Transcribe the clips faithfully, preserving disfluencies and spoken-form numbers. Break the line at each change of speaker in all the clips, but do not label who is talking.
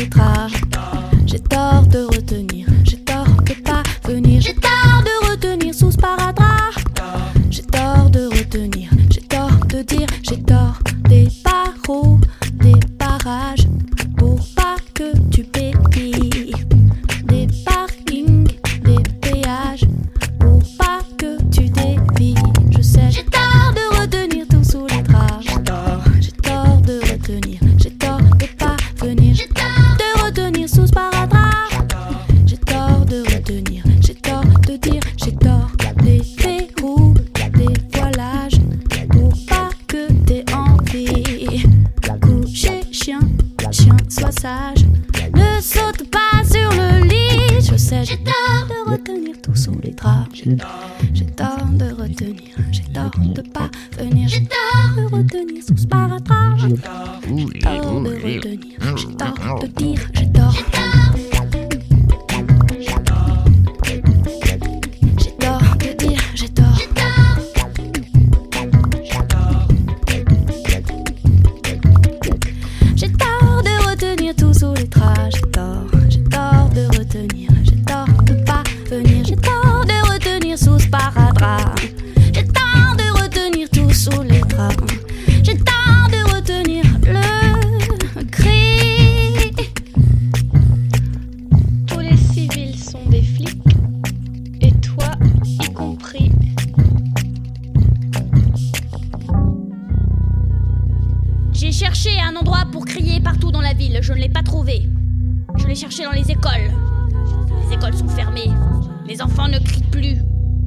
les draps. J'ai tort de retenir, j'ai tort de pas venir. J'ai tort de retenir sous ce sparadrap. J'ai tort de retenir, j'ai tort de dire, j'ai tort des barreaux, des barrages pour pas que tu pétilles, des parkings, des péages pour pas que tu dévies. Je sais, j'ai tort de retenir tout sous les draps. J'ai tort, j'ai tort de retenir, j'ai tort de pas venir. J'ai tort de retenir sous ce sparadrap. J'ai tort de retenir, j'ai tort de dire, j'ai tort des verrous, des voilages pour pas que t'aies envie. Coucher chien, chien sois sage, ne saute pas sur le lit. Je sais, j'ai tort de retenir tout sous les draps. J'ai tort, j'ai tort de retenir, j'ai tort de pas venir. J'ai tort de retenir sous ce sparadrap. J'ai tort, j'ai tort de retenir, j'ai tort de dire, j'ai tort. J'ai tort de dire, j'ai tort. J'ai tort de retenir tout sous les draps. J'ai tort, j'ai tort de retenir, j'ai tort de pas venir. J'ai tort de retenir sous ce sparadrap. J'ai tort de retenir tout sous les draps. J'ai tort de retenir le cri.
Tous les civils sont des flics, et toi y compris.
J'ai cherché un endroit pour crier partout dans la ville, je ne l'ai pas trouvé. Je l'ai cherché dans les écoles. Les écoles sont fermées. Les enfants ne crient plus.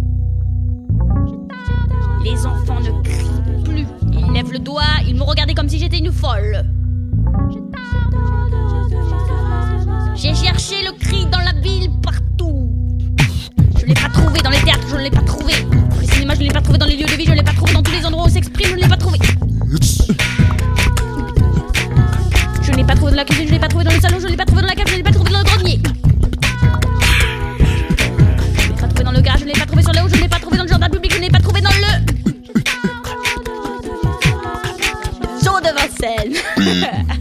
Les enfants ne crient plus. Ils lèvent le doigt, ils me regardaient comme si j'étais une folle. J'ai cherché le cri dans la ville partout. Je ne l'ai pas trouvé dans les théâtres, je ne l'ai pas trouvé. Dans les cinémas, je ne l'ai pas trouvé. Dans les lieux de vie, je ne l'ai pas trouvé. Dans tous les endroits où on s'exprime, je ne l'ai pas trouvé. Je ne l'ai pas trouvé dans la cuisine, je ne l'ai pas trouvé dans le salon, je ne l'ai pas trouvé dans la cave, je ne l'ai pas trouvé dans le grenier. Je ne l'ai pas trouvé dans le garage, je ne l'ai pas trouvé sur le haut, je ne l'ai pas trouvé dans le jardin public, je ne l'ai pas trouvé dans le... Zoo de Vincennes.